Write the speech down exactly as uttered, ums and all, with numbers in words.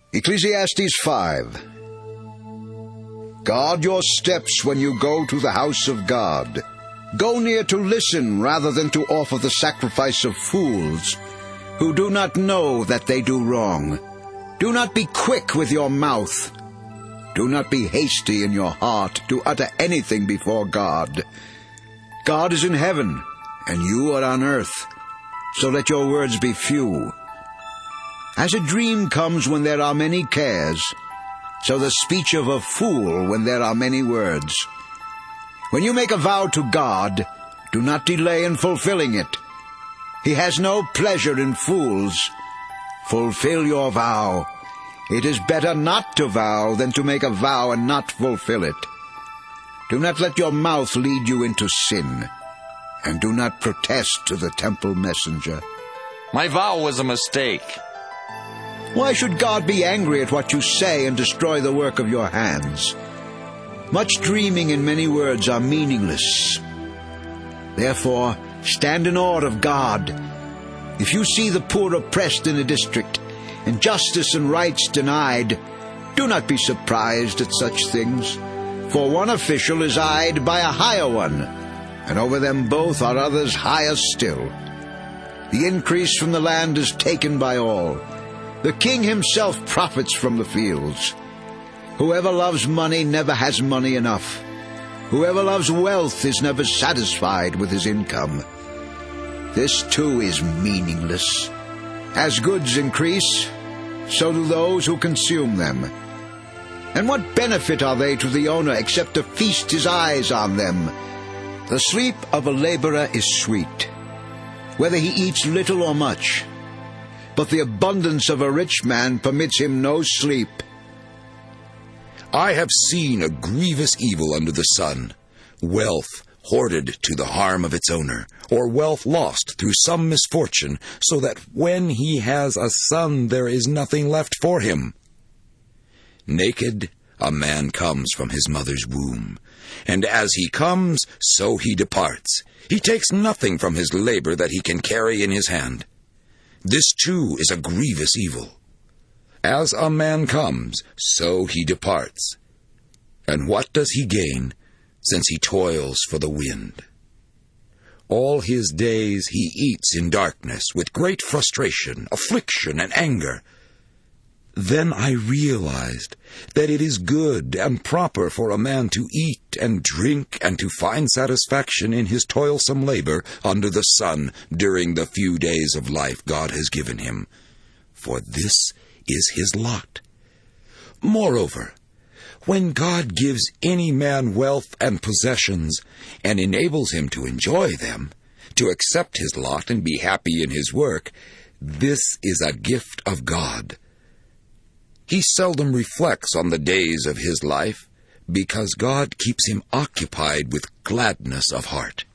Ecclesiastes five. Guard your steps when you go to the house of God. Go near to listen rather than to offer the sacrifice of fools, who do not know that they do wrong. Do not be quick with your mouth. Do not be hasty in your heart to utter anything before God. God is in heaven, and you are on earth, so let your words be few. As a dream comes when there are many cares, so the speech of a fool when there are many words. When you make a vow to God, do not delay in fulfilling it. He has no pleasure in fools. Fulfill your vow. It is better not to vow than to make a vow and not fulfill it. Do not let your mouth lead you into sin, and do not protest to the temple messenger. My vow was a mistake. Why should God be angry at what you say and destroy the work of your hands? Much dreaming and many words are meaningless. Therefore, stand in awe of God. If you see the poor oppressed in a district, and justice and rights denied, do not be surprised at such things. For one official is eyed by a higher one, and over them both are others higher still. The increase from the land is taken by all. The king himself profits from the fields. Whoever loves money never has money enough. Whoever loves wealth is never satisfied with his income. This too is meaningless. As goods increase, so do those who consume them. And what benefit are they to the owner except to feast his eyes on them? The sleep of a laborer is sweet, whether he eats little or much. But the abundance of a rich man permits him no sleep. I have seen a grievous evil under the sun, wealth hoarded to the harm of its owner, or wealth lost through some misfortune, so that when he has a son there is nothing left for him. Naked a man comes from his mother's womb, and as he comes, so he departs. He takes nothing from his labor that he can carry in his hand. This too is a grievous evil. As a man comes, so he departs. And what does he gain, since he toils for the wind? All his days he eats in darkness, with great frustration, affliction, and anger. Then I realized that it is good and proper for a man to eat and drink and to find satisfaction in his toilsome labor under the sun during the few days of life God has given him, for this is his lot. Moreover, when God gives any man wealth and possessions and enables him to enjoy them, to accept his lot and be happy in his work, this is a gift of God. He seldom reflects on the days of his life, because God keeps him occupied with gladness of heart.